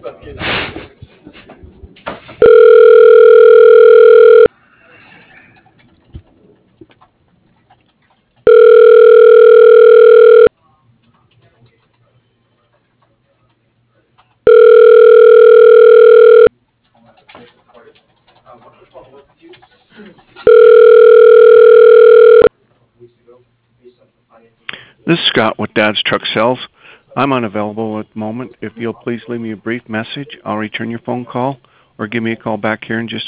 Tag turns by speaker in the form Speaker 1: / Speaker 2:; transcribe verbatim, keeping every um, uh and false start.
Speaker 1: This is Scott with Dad's Truck Sales. I'm unavailable at the moment. If you'll please leave me a brief message, I'll return your phone call or give me a call back here in just